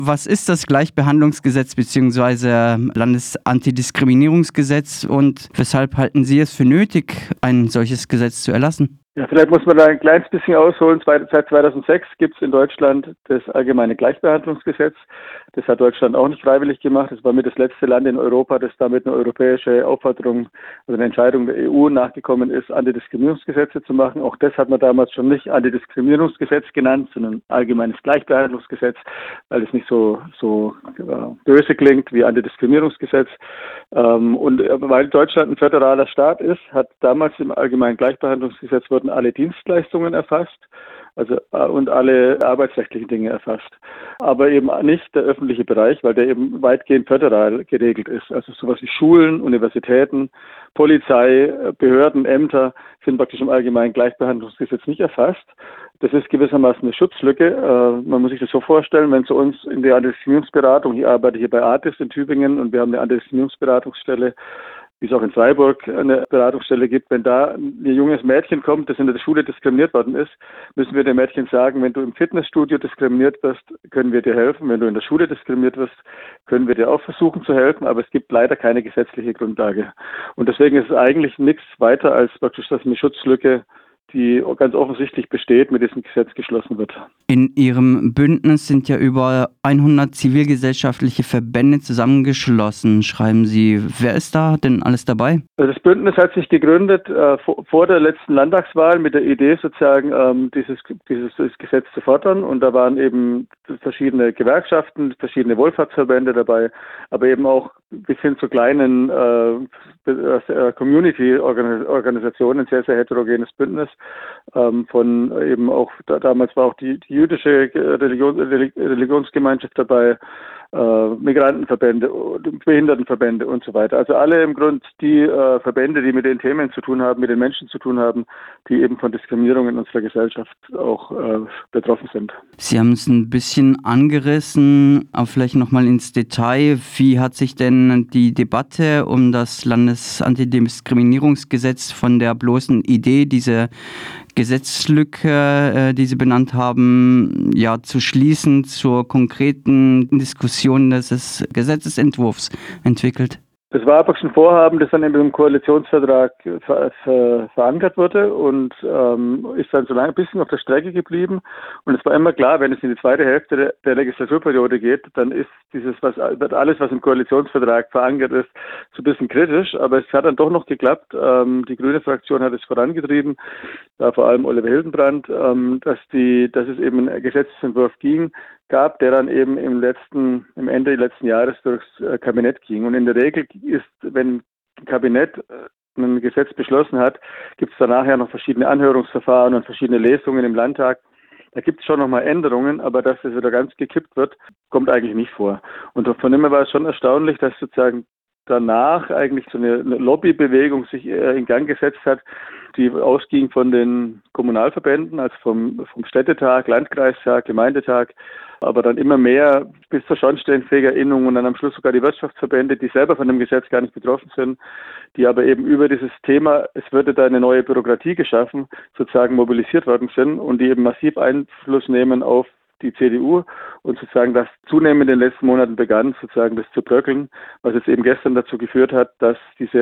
Was ist das Gleichbehandlungsgesetz bzw. Landesantidiskriminierungsgesetz und weshalb halten Sie es für nötig, ein solches Gesetz zu erlassen? Ja, vielleicht muss man da ein kleines bisschen ausholen. Seit 2006 gibt es in Deutschland das allgemeine Gleichbehandlungsgesetz. Das hat Deutschland auch nicht freiwillig gemacht. Das war mit das letzte Land in Europa, das damit eine europäische Aufforderung, also eine Entscheidung der EU nachgekommen ist, Antidiskriminierungsgesetze zu machen. Auch das hat man damals schon nicht Antidiskriminierungsgesetz genannt, sondern allgemeines Gleichbehandlungsgesetz, weil es nicht so böse klingt wie Antidiskriminierungsgesetz. Und weil Deutschland ein föderaler Staat ist, hat damals im allgemeinen Gleichbehandlungsgesetz wurden alle Dienstleistungen erfasst, und alle arbeitsrechtlichen Dinge erfasst. Aber eben nicht der öffentliche Bereich, weil der eben weitgehend föderal geregelt ist. Also sowas wie Schulen, Universitäten, Polizei, Behörden, Ämter sind praktisch im allgemeinen Gleichbehandlungsgesetz nicht erfasst. Das ist gewissermaßen eine Schutzlücke. Man muss sich das so vorstellen, wenn zu uns in der Antidiskriminierungsberatung, ich arbeite hier bei Artis in Tübingen und wir haben eine Antidiskriminierungsberatungsstelle, wie es auch in Freiburg eine Beratungsstelle gibt, wenn da ein junges Mädchen kommt, das in der Schule diskriminiert worden ist, müssen wir dem Mädchen sagen, wenn du im Fitnessstudio diskriminiert wirst, können wir dir helfen. Wenn du in der Schule diskriminiert wirst, können wir dir auch versuchen zu helfen, aber es gibt leider keine gesetzliche Grundlage. Und deswegen ist es eigentlich nichts weiter als praktisch, dass eine Schutzlücke, die ganz offensichtlich besteht, mit diesem Gesetz geschlossen wird. In Ihrem Bündnis sind ja über 100 zivilgesellschaftliche Verbände zusammengeschlossen, schreiben Sie. Wer ist da denn alles dabei? Das Bündnis hat sich gegründet vor der letzten Landtagswahl mit der Idee, sozusagen dieses Gesetz zu fordern. Und da waren eben verschiedene Gewerkschaften, verschiedene Wohlfahrtsverbände dabei, aber eben auch bis hin zu kleinen Community-Organisationen, sehr, sehr heterogenes Bündnis. Von eben auch, damals war auch die jüdische Religionsgemeinschaft dabei, Migrantenverbände, Behindertenverbände und so weiter. Also alle im Grunde die Verbände, die mit den Themen zu tun haben, mit den Menschen zu tun haben, die eben von Diskriminierung in unserer Gesellschaft auch betroffen sind. Sie haben es ein bisschen angerissen, aber vielleicht nochmal ins Detail. Wie hat sich denn die Debatte um das Landesantidiskriminierungsgesetz von der bloßen Idee, diese Gesetzlücke, die Sie benannt haben, ja, zu schließen, zur konkreten Diskussion des Gesetzesentwurfs entwickelt? Das war aber ein Vorhaben, das dann im Koalitionsvertrag verankert wurde und ist dann so lange ein bisschen auf der Strecke geblieben. Und es war immer klar, wenn es in die zweite Hälfte der Legislaturperiode geht, dann ist alles, was im Koalitionsvertrag verankert ist, so ein bisschen kritisch. Aber es hat dann doch noch geklappt. Die Grüne Fraktion hat es vorangetrieben, da vor allem Oliver Hildenbrand, dass es eben einen Gesetzesentwurf gab, der dann eben im Ende letzten Jahres durchs Kabinett ging. Und in der Regel ist, wenn ein Kabinett ein Gesetz beschlossen hat, gibt es danach ja noch verschiedene Anhörungsverfahren und verschiedene Lesungen im Landtag. Da gibt es schon nochmal Änderungen, aber dass es wieder ganz gekippt wird, kommt eigentlich nicht vor. Und von dem her war es schon erstaunlich, dass sozusagen danach eigentlich so eine Lobbybewegung sich in Gang gesetzt hat, die ausging von den Kommunalverbänden, also vom Städtetag, Landkreistag, Gemeindetag, aber dann immer mehr bis zur Schornsteinfegerinnung und dann am Schluss sogar die Wirtschaftsverbände, die selber von dem Gesetz gar nicht betroffen sind, die aber eben über dieses Thema, es würde da eine neue Bürokratie geschaffen, sozusagen mobilisiert worden sind und die eben massiv Einfluss nehmen auf die CDU und sozusagen das zunehmend in den letzten Monaten begann, sozusagen das zu bröckeln, was jetzt eben gestern dazu geführt hat, dass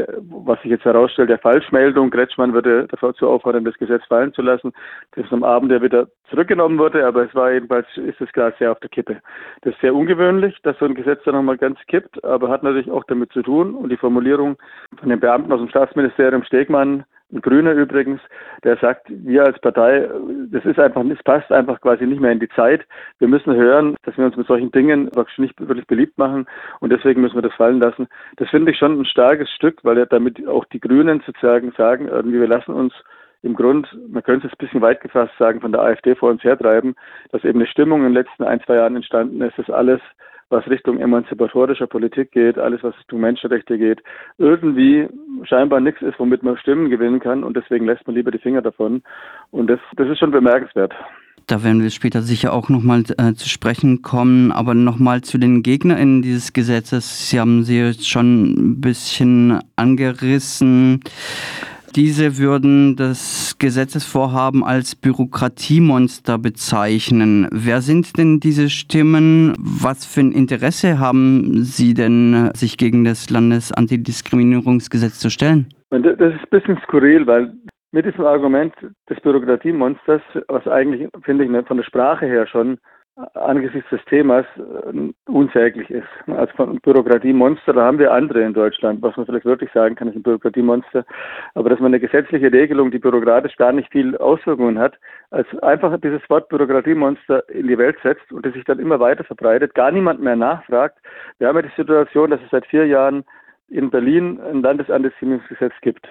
was sich jetzt herausstellt, der Falschmeldung, Kretschmann würde dazu auffordern, das Gesetz fallen zu lassen, das am Abend ja wieder zurückgenommen wurde, aber es war jedenfalls, ist es gerade sehr auf der Kippe. Das ist sehr ungewöhnlich, dass so ein Gesetz dann nochmal ganz kippt, aber hat natürlich auch damit zu tun und die Formulierung von den Beamten aus dem Staatsministerium Stegmann, ein Grüner übrigens, der sagt, wir als Partei, das passt einfach quasi nicht mehr in die Zeit. Wir müssen hören, dass wir uns mit solchen Dingen nicht wirklich beliebt machen und deswegen müssen wir das fallen lassen. Das finde ich schon ein starkes Stück, weil damit auch die Grünen sozusagen sagen, irgendwie wir lassen uns im Grund, man könnte es ein bisschen weit gefasst sagen, von der AfD vor uns hertreiben, dass eben eine Stimmung in den letzten 1-2 Jahren entstanden ist, dass alles, was Richtung emanzipatorischer Politik geht, alles, was Richtung Menschenrechte geht, irgendwie scheinbar nichts ist, womit man Stimmen gewinnen kann und deswegen lässt man lieber die Finger davon. Und das ist schon bemerkenswert. Da werden wir später sicher auch nochmal zu sprechen kommen, aber nochmal zu den GegnerInnen dieses Gesetzes. Sie haben sie jetzt schon ein bisschen angerissen. Diese würden das Gesetzesvorhaben als Bürokratiemonster bezeichnen. Wer sind denn diese Stimmen? Was für ein Interesse haben Sie denn, sich gegen das Landesantidiskriminierungsgesetz zu stellen? Das ist ein bisschen skurril, weil mit diesem Argument des Bürokratiemonsters, was eigentlich, finde ich, von der Sprache her schon angesichts des Themas unsäglich ist. Also von Bürokratiemonster, da haben wir andere in Deutschland, was man vielleicht wirklich sagen kann, ist ein Bürokratiemonster. Aber dass man eine gesetzliche Regelung, die bürokratisch gar nicht viel Auswirkungen hat, als einfach dieses Wort Bürokratiemonster in die Welt setzt und das sich dann immer weiter verbreitet, gar niemand mehr nachfragt. Wir haben ja die Situation, dass es seit 4 Jahren in Berlin ein Landesantidiskriminierungsgesetz gibt.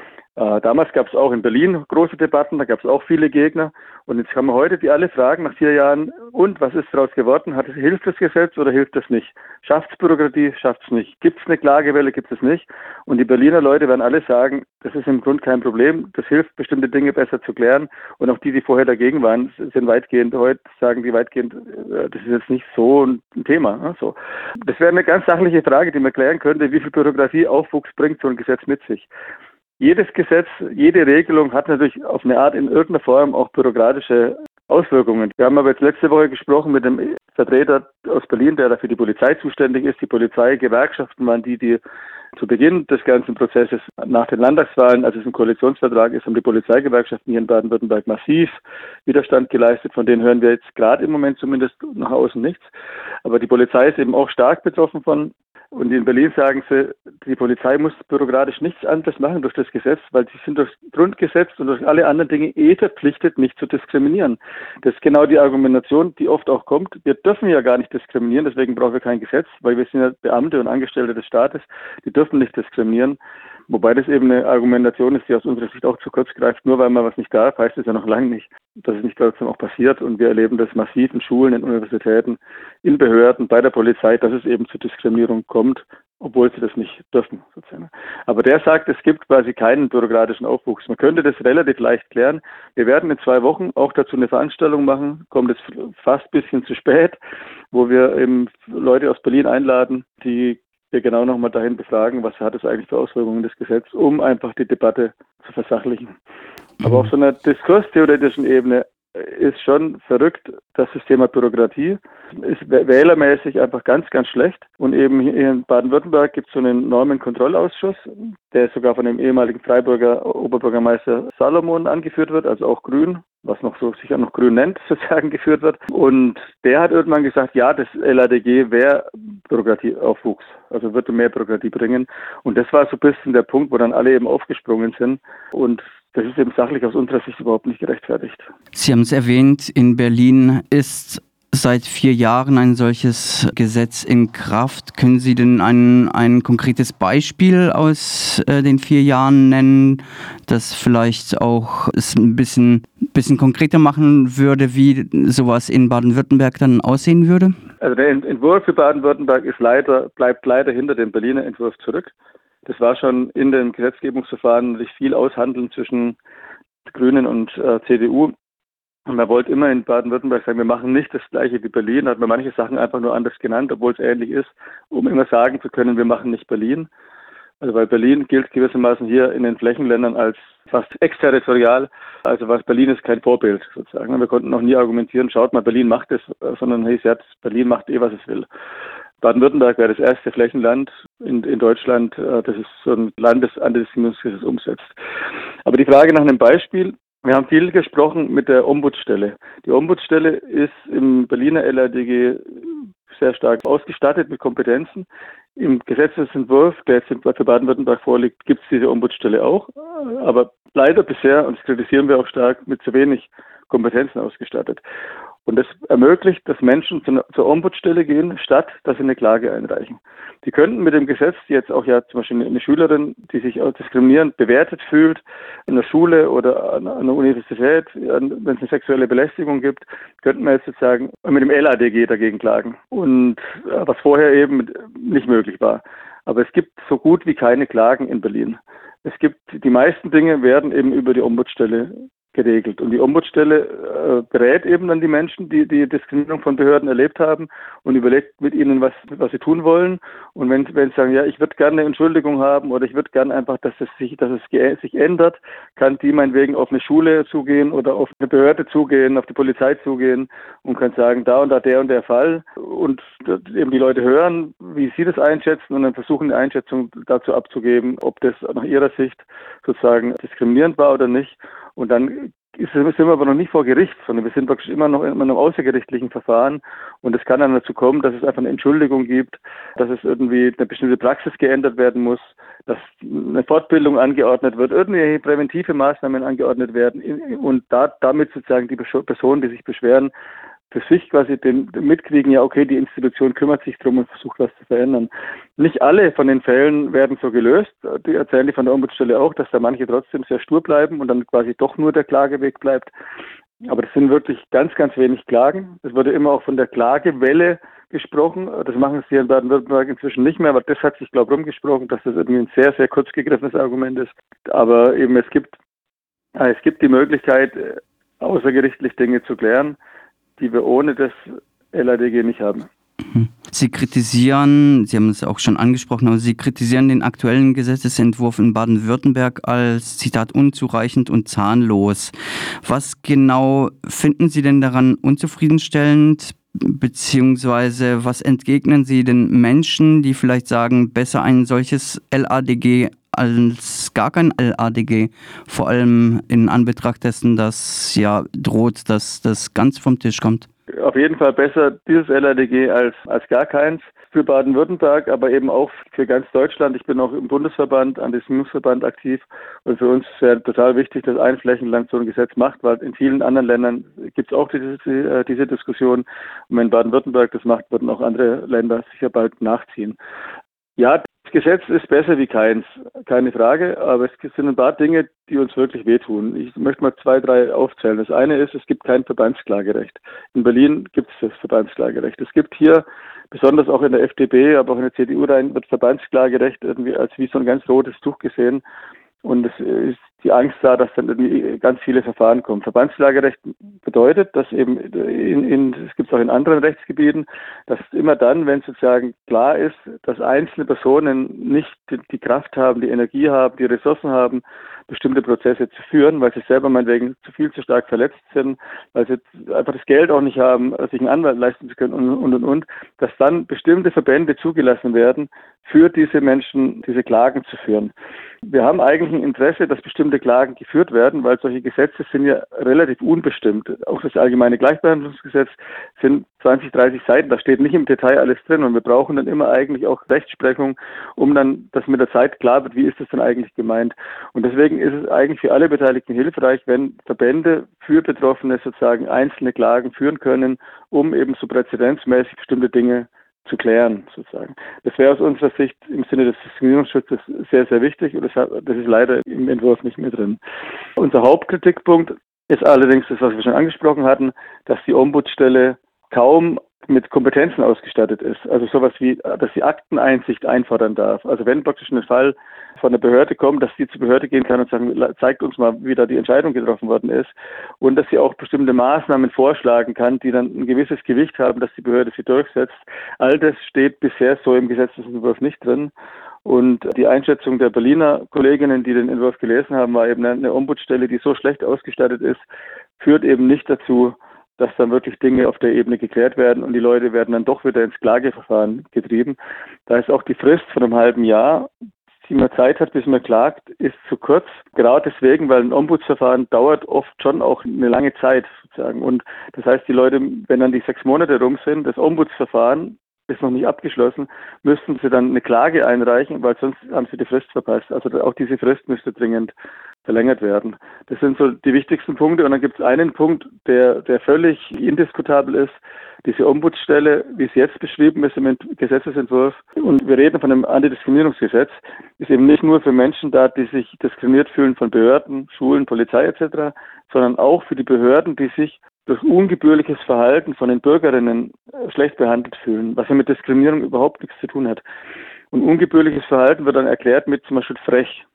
Damals gab es auch in Berlin große Debatten, da gab es auch viele Gegner. Und jetzt kann man heute die alle fragen nach 4 Jahren, und was ist daraus geworden? Hilft das Gesetz oder hilft es nicht? Schafft es Bürokratie, schafft es nicht? Gibt es eine Klagewelle, gibt es nicht? Und die Berliner Leute werden alle sagen, das ist im Grunde kein Problem, das hilft, bestimmte Dinge besser zu klären. Und auch die vorher dagegen waren, sind weitgehend, heute sagen die weitgehend, das ist jetzt nicht so ein Thema. Ne? So. Das wäre eine ganz sachliche Frage, die man klären könnte, wie viel Bürokratie Aufwuchs bringt so ein Gesetz mit sich. Jedes Gesetz, jede Regelung hat natürlich auf eine Art in irgendeiner Form auch bürokratische Auswirkungen. Wir haben aber jetzt letzte Woche gesprochen mit dem Vertreter aus Berlin, der da für die Polizei zuständig ist. Die Polizeigewerkschaften waren die zu Beginn des ganzen Prozesses nach den Landtagswahlen, als es ein Koalitionsvertrag ist, haben die Polizeigewerkschaften hier in Baden-Württemberg massiv Widerstand geleistet. Von denen hören wir jetzt gerade im Moment zumindest nach außen nichts. Aber die Polizei ist eben auch stark betroffen von. Und in Berlin sagen sie, die Polizei muss bürokratisch nichts anderes machen durch das Gesetz, weil sie sind durch Grundgesetz und durch alle anderen Dinge verpflichtet, nicht zu diskriminieren. Das ist genau die Argumentation, die oft auch kommt. Wir dürfen ja gar nicht diskriminieren, deswegen brauchen wir kein Gesetz, weil wir sind ja Beamte und Angestellte des Staates, die dürfen nicht diskriminieren. Wobei das eben eine Argumentation ist, die aus unserer Sicht auch zu kurz greift. Nur weil man was nicht darf, heißt es ja noch lange nicht, dass es nicht trotzdem auch passiert. Und wir erleben das massiv in Schulen, in Universitäten, in Behörden, bei der Polizei, dass es eben zu Diskriminierung kommt, obwohl sie das nicht dürfen. Sozusagen. Aber der sagt, es gibt quasi keinen bürokratischen Aufwuchs. Man könnte das relativ leicht klären. Wir werden in 2 Wochen auch dazu eine Veranstaltung machen, kommt jetzt fast ein bisschen zu spät, wo wir eben Leute aus Berlin einladen, die wir genau nochmal dahin befragen, was hat es eigentlich für Auswirkungen des Gesetzes, um einfach die Debatte zu versachlichen. Aber auf so einer diskurstheoretischen Ebene ist schon verrückt, dass das Thema Bürokratie ist wählermäßig einfach ganz, ganz schlecht. Und eben hier in Baden-Württemberg gibt es so einen Normenkontrollausschuss, der sogar von dem ehemaligen Freiburger Oberbürgermeister Salomon angeführt wird, also auch Grün, was noch so sich auch noch Grün nennt, sozusagen geführt wird. Und der hat irgendwann gesagt, ja, das LADG wäre Bürokratieaufwuchs, also würde mehr Bürokratie bringen. Und das war so ein bisschen der Punkt, wo dann alle eben aufgesprungen sind. Und das ist eben sachlich aus unserer Sicht überhaupt nicht gerechtfertigt. Sie haben es erwähnt, in Berlin ist seit 4 Jahren ein solches Gesetz in Kraft. Können Sie denn ein konkretes Beispiel aus den 4 Jahren nennen, das vielleicht auch es ein bisschen konkreter machen würde, wie sowas in Baden-Württemberg dann aussehen würde? Also der Entwurf für Baden-Württemberg bleibt leider hinter dem Berliner Entwurf zurück. Das war schon in den Gesetzgebungsverfahren sich viel aushandeln zwischen Grünen und CDU. Und man wollte immer in Baden-Württemberg sagen, wir machen nicht das Gleiche wie Berlin. Da hat man manche Sachen einfach nur anders genannt, obwohl es ähnlich ist, um immer sagen zu können, wir machen nicht Berlin. Also weil Berlin gilt gewissermaßen hier in den Flächenländern als fast exterritorial. Also was Berlin ist kein Vorbild sozusagen. Wir konnten noch nie argumentieren, schaut mal, Berlin macht es, sondern hey, Berlin macht was es will. Baden-Württemberg wäre das erste Flächenland in Deutschland, das ist so ein Landesantidiskriminierungsgesetz umsetzt. Aber die Frage nach einem Beispiel, wir haben viel gesprochen mit der Ombudsstelle. Die Ombudsstelle ist im Berliner LADG sehr stark ausgestattet mit Kompetenzen. Im Gesetzesentwurf, der jetzt für Baden-Württemberg vorliegt, gibt es diese Ombudsstelle auch. Aber leider bisher, und das kritisieren wir auch stark, mit zu wenig Kompetenzen ausgestattet. Und das ermöglicht, dass Menschen zur Ombudsstelle gehen, statt dass sie eine Klage einreichen. Die könnten mit dem Gesetz jetzt auch ja zum Beispiel eine Schülerin, die sich auch diskriminierend bewertet fühlt, in der Schule oder an der Universität, wenn es eine sexuelle Belästigung gibt, könnten wir jetzt sozusagen mit dem LADG dagegen klagen. Und was vorher eben nicht möglich war. Aber es gibt so gut wie keine Klagen in Berlin. Die meisten Dinge werden eben über die Ombudsstelle geregelt. Und die Ombudsstelle berät eben dann die Menschen, die Diskriminierung von Behörden erlebt haben und überlegt mit ihnen, was sie tun wollen. Und wenn sie sagen, ja, ich würde gerne eine Entschuldigung haben oder ich würde gerne einfach, dass es sich ändert, kann die meinetwegen auf eine Schule zugehen oder auf eine Behörde zugehen, auf die Polizei zugehen und kann sagen, da und da der und der Fall und eben die Leute hören, wie sie das einschätzen und dann versuchen, eine Einschätzung dazu abzugeben, ob das nach ihrer Sicht sozusagen diskriminierend war oder nicht. Und dann sind wir aber noch nicht vor Gericht, sondern wir sind praktisch immer noch in einem außergerichtlichen Verfahren. Und es kann dann dazu kommen, dass es einfach eine Entschuldigung gibt, dass es irgendwie eine bestimmte Praxis geändert werden muss, dass eine Fortbildung angeordnet wird, irgendwelche präventive Maßnahmen angeordnet werden und damit sozusagen die Personen, die sich beschweren, für sich quasi mitkriegen, ja okay, die Institution kümmert sich drum und versucht was zu verändern. Nicht alle von den Fällen werden so gelöst. Die erzählen die von der Ombudsstelle auch, dass da manche trotzdem sehr stur bleiben und dann quasi doch nur der Klageweg bleibt. Aber das sind wirklich ganz, ganz wenig Klagen. Es wurde immer auch von der Klagewelle gesprochen. Das machen sie in Baden-Württemberg inzwischen nicht mehr, aber das hat sich, glaube ich, rumgesprochen, dass das irgendwie ein sehr, sehr kurz gegriffenes Argument ist. Aber eben es gibt die Möglichkeit, außergerichtlich Dinge zu klären, die wir ohne das LADG nicht haben. Sie kritisieren, Sie haben es auch schon angesprochen, aber Sie kritisieren den aktuellen Gesetzesentwurf in Baden-Württemberg als, Zitat, unzureichend und zahnlos. Was genau finden Sie denn daran unzufriedenstellend? Beziehungsweise was entgegnen Sie den Menschen, die vielleicht sagen, besser ein solches LADG als gar kein LADG, vor allem in Anbetracht dessen, dass ja droht, dass das ganz vom Tisch kommt? Auf jeden Fall besser dieses LADG als gar keins für Baden-Württemberg, aber eben auch für ganz Deutschland. Ich bin auch im Bundesverband, Antisemitismusverband aktiv und für uns ist ja total wichtig, dass ein Flächenland so ein Gesetz macht, weil in vielen anderen Ländern gibt es auch diese Diskussion und wenn Baden-Württemberg das macht, würden auch andere Länder sicher bald nachziehen. Ja, das Gesetz ist besser wie keins, keine Frage, aber es sind ein paar Dinge, die uns wirklich wehtun. Ich möchte mal 2, 3 aufzählen. Das eine ist, es gibt kein Verbandsklagerecht. In Berlin gibt es das Verbandsklagerecht. Es gibt hier, besonders auch in der FDP, aber auch in der CDU rein, wird Verbandsklagerecht irgendwie als wie so ein ganz rotes Tuch gesehen. Und es ist die Angst da, dass dann irgendwie ganz viele Verfahren kommen. Verbandsklagerecht bedeutet, dass eben es gibt es auch in anderen Rechtsgebieten, dass immer dann, wenn sozusagen klar ist, dass einzelne Personen nicht die Kraft haben, die Energie haben, die Ressourcen haben, bestimmte Prozesse zu führen, weil sie selber meinetwegen zu stark verletzt sind, weil sie einfach das Geld auch nicht haben, sich einen Anwalt leisten zu können und, dass dann bestimmte Verbände zugelassen werden, für diese Menschen diese Klagen zu führen. Wir haben eigentlich ein Interesse, dass bestimmte Klagen geführt werden, weil solche Gesetze sind ja relativ unbestimmt. Auch das allgemeine Gleichbehandlungsgesetz sind 20, 30 Seiten, da steht nicht im Detail alles drin und wir brauchen dann immer eigentlich auch Rechtsprechung, um dann, dass mit der Zeit klar wird, wie ist das denn eigentlich gemeint. Und deswegen ist es eigentlich für alle Beteiligten hilfreich, wenn Verbände für Betroffene sozusagen einzelne Klagen führen können, um eben so präzedenzmäßig bestimmte Dinge zu klären, sozusagen. Das wäre aus unserer Sicht im Sinne des Diskriminierungsschutzes sehr, sehr wichtig und das ist leider im Entwurf nicht mehr drin. Unser Hauptkritikpunkt ist allerdings das, was wir schon angesprochen hatten, dass die Ombudsstelle kaum mit Kompetenzen ausgestattet ist. Also sowas wie, dass sie Akteneinsicht einfordern darf. Also wenn praktisch ein Fall von der Behörde kommt, dass sie zur Behörde gehen kann und sagen, zeigt uns mal, wie da die Entscheidung getroffen worden ist. Und dass sie auch bestimmte Maßnahmen vorschlagen kann, die dann ein gewisses Gewicht haben, dass die Behörde sie durchsetzt. All das steht bisher so im Gesetzesentwurf nicht drin. Und die Einschätzung der Berliner Kolleginnen, die den Entwurf gelesen haben, war eben eine Ombudsstelle, die so schlecht ausgestattet ist, führt eben nicht dazu, dass dann wirklich Dinge auf der Ebene geklärt werden und die Leute werden dann doch wieder ins Klageverfahren getrieben. Da ist auch die Frist von einem halben Jahr, die man Zeit hat, bis man klagt, ist zu kurz. Gerade deswegen, weil ein Ombudsverfahren dauert oft schon auch eine lange Zeit sozusagen. Und das heißt, die Leute, wenn dann die 6 Monate rum sind, das Ombudsverfahren ist noch nicht abgeschlossen, müssten sie dann eine Klage einreichen, weil sonst haben sie die Frist verpasst. Also auch diese Frist müsste dringend verlängert werden. Das sind so die wichtigsten Punkte. Und dann gibt es einen Punkt, der völlig indiskutabel ist. Diese Ombudsstelle, wie es jetzt beschrieben ist im Gesetzesentwurf, und wir reden von einem Antidiskriminierungsgesetz, ist eben nicht nur für Menschen da, die sich diskriminiert fühlen von Behörden, Schulen, Polizei etc., sondern auch für die Behörden, die sich durch ungebührliches Verhalten von den Bürgerinnen schlecht behandelt fühlen, was ja mit Diskriminierung überhaupt nichts zu tun hat. Und ungebührliches Verhalten wird dann erklärt mit zum Beispiel frech.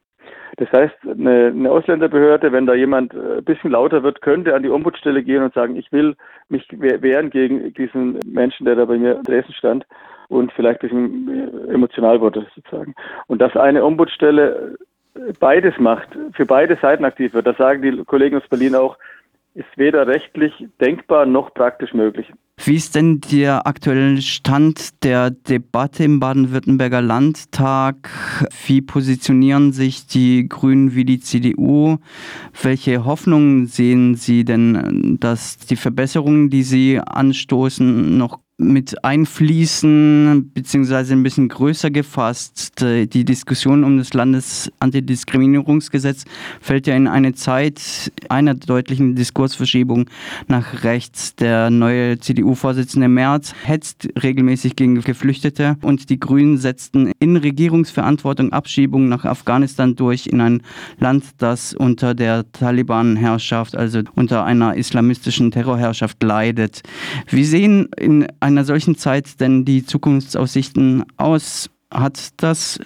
Das heißt, eine Ausländerbehörde, wenn da jemand ein bisschen lauter wird, könnte an die Ombudsstelle gehen und sagen, ich will mich wehren gegen diesen Menschen, der da bei mir in Dresden stand und vielleicht ein bisschen emotional wurde sozusagen. Und dass eine Ombudsstelle beides macht, für beide Seiten aktiv wird, das sagen die Kollegen aus Berlin auch, ist weder rechtlich denkbar noch praktisch möglich. Wie ist denn der aktuelle Stand der Debatte im Baden-Württemberger Landtag? Wie positionieren sich die Grünen wie die CDU? Welche Hoffnungen sehen Sie denn, dass die Verbesserungen, die Sie anstoßen, noch mit einfließen, beziehungsweise ein bisschen größer gefasst? Die Diskussion um das Landesantidiskriminierungsgesetz fällt ja in eine Zeit einer deutlichen Diskursverschiebung nach rechts. Der neue CDU-Vorsitzende Merz hetzt regelmäßig gegen Geflüchtete und die Grünen setzten in Regierungsverantwortung Abschiebungen nach Afghanistan durch in ein Land, das unter der Taliban-Herrschaft, also unter einer islamistischen Terrorherrschaft leidet. Wie sehen in einer solchen Zeit denn die Zukunftsaussichten aus? Hat das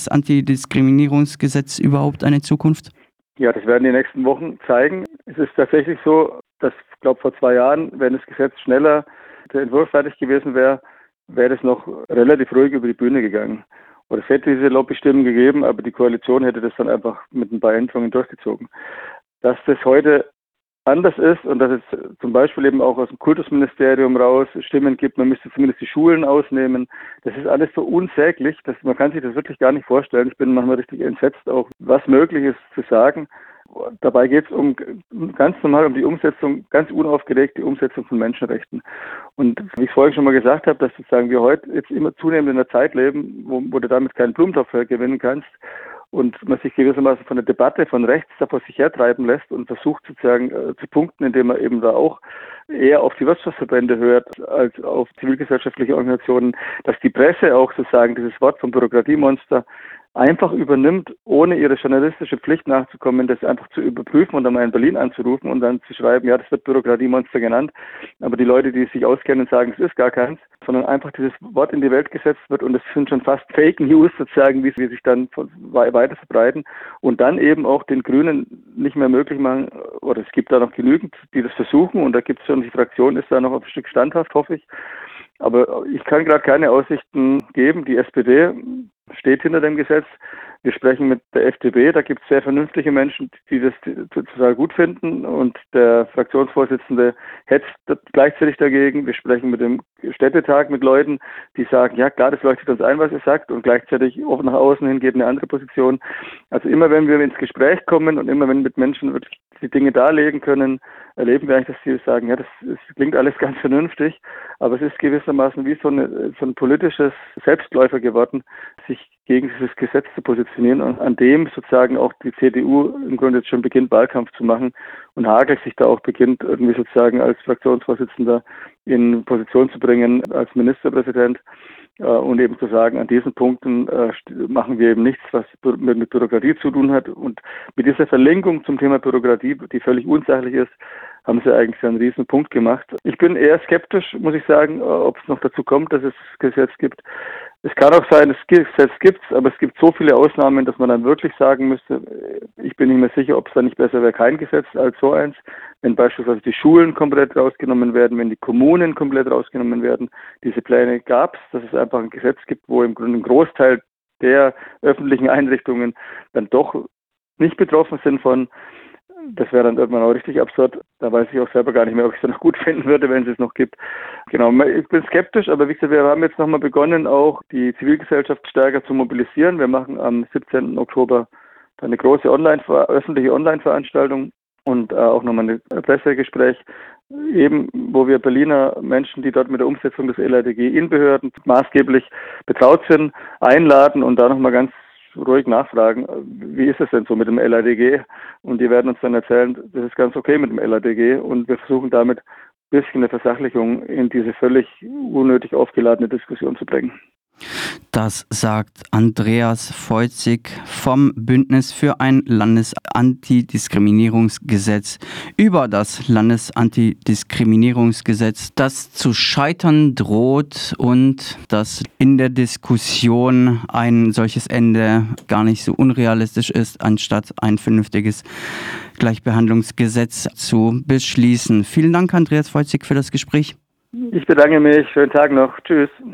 Landesantidiskriminierungsgesetz überhaupt eine Zukunft? Ja, das werden die nächsten Wochen zeigen. Es ist tatsächlich so, dass, ich glaube, vor 2 Jahren, wenn das Gesetz schneller der Entwurf fertig gewesen wäre, wäre das noch relativ ruhig über die Bühne gegangen. Oder es hätte diese Lobbystimmen gegeben, aber die Koalition hätte das dann einfach mit ein paar Änderungen durchgezogen. Dass das heute anders ist und dass es zum Beispiel eben auch aus dem Kultusministerium raus Stimmen gibt, man müsste zumindest die Schulen ausnehmen. Das ist alles so unsäglich, dass man kann sich das wirklich gar nicht vorstellen. Ich bin manchmal richtig entsetzt, auch was möglich ist zu sagen. Dabei geht es ganz normal um die Umsetzung, ganz unaufgeregt die Umsetzung von Menschenrechten. Und wie ich vorhin schon mal gesagt habe, dass sozusagen wir heute jetzt immer zunehmend in einer Zeit leben, wo du damit keinen Blumentopf gewinnen kannst, und man sich gewissermaßen von der Debatte von rechts da vor sich hertreiben lässt und versucht sozusagen zu punkten, indem man eben da auch eher auf die Wirtschaftsverbände hört als auf zivilgesellschaftliche Organisationen, dass die Presse auch sozusagen dieses Wort vom Bürokratiemonster einfach übernimmt, ohne ihre journalistische Pflicht nachzukommen, das einfach zu überprüfen und dann mal in Berlin anzurufen und dann zu schreiben, ja, das wird Bürokratiemonster genannt, aber die Leute, die sich auskennen, sagen, es ist gar keins, sondern einfach dieses Wort in die Welt gesetzt wird und es sind schon fast Fake News sozusagen, wie sie sich dann weiter verbreiten und dann eben auch den Grünen nicht mehr möglich machen, oder es gibt da noch genügend, die das versuchen und da gibt es schon, die Fraktion ist da noch ein Stück standhaft, hoffe ich. Aber ich kann gerade keine Aussichten geben. Die SPD steht hinter dem Gesetz. Wir sprechen mit der FDP, da gibt es sehr vernünftige Menschen, die das total gut finden und der Fraktionsvorsitzende hetzt gleichzeitig dagegen. Wir sprechen mit dem Städtetag mit Leuten, die sagen, ja klar, das leuchtet uns ein, was ihr sagt und gleichzeitig offen nach außen hin geht eine andere Position. Also immer wenn wir ins Gespräch kommen und immer wenn mit Menschen wirklich die Dinge darlegen können, erleben wir eigentlich, dass sie sagen, ja, das klingt alles ganz vernünftig, aber es ist gewissermaßen wie so ein politisches Selbstläufer geworden, sich gegen dieses Gesetz zu positionieren und an dem sozusagen auch die CDU im Grunde jetzt schon beginnt, Wahlkampf zu machen und Hagel sich da auch beginnt, irgendwie sozusagen als Fraktionsvorsitzender in Position zu bringen, als Ministerpräsident und eben zu sagen, an diesen Punkten machen wir eben nichts, was mit Bürokratie zu tun hat. Und mit dieser Verlinkung zum Thema Bürokratie, die völlig unsachlich ist, haben sie eigentlich einen riesen Punkt gemacht. Ich bin eher skeptisch, muss ich sagen, ob es noch dazu kommt, dass es Gesetz gibt. Es kann auch sein, das Gesetz gibt es, aber es gibt so viele Ausnahmen, dass man dann wirklich sagen müsste, ich bin nicht mehr sicher, ob es dann nicht besser wäre, kein Gesetz als so eins. Wenn beispielsweise die Schulen komplett rausgenommen werden, wenn die Kommunen komplett rausgenommen werden. Diese Pläne gab es, dass es einfach ein Gesetz gibt, wo im Grunde ein Großteil der öffentlichen Einrichtungen dann doch nicht betroffen sind von. Das wäre dann irgendwann auch richtig absurd. Da weiß ich auch selber gar nicht mehr, ob ich es noch gut finden würde, wenn es es noch gibt. Genau, ich bin skeptisch, aber wie gesagt, wir haben jetzt nochmal begonnen, auch die Zivilgesellschaft stärker zu mobilisieren. Wir machen am 17. Oktober eine große öffentliche Online-Veranstaltung und auch nochmal ein Pressegespräch, eben wo wir Berliner Menschen, die dort mit der Umsetzung des LADG in Behörden maßgeblich betraut sind, einladen und da nochmal ganz ruhig nachfragen, wie ist es denn so mit dem LADG? Und die werden uns dann erzählen, das ist ganz okay mit dem LADG und wir versuchen damit ein bisschen eine Versachlichung in diese völlig unnötig aufgeladene Diskussion zu bringen. Das sagt Andreas Voitzig vom Bündnis für ein Landesantidiskriminierungsgesetz über das Landesantidiskriminierungsgesetz, das zu scheitern droht und das in der Diskussion ein solches Ende gar nicht so unrealistisch ist, anstatt ein vernünftiges Gleichbehandlungsgesetz zu beschließen. Vielen Dank, Andreas Voitzig, für das Gespräch. Ich bedanke mich. Schönen Tag noch. Tschüss.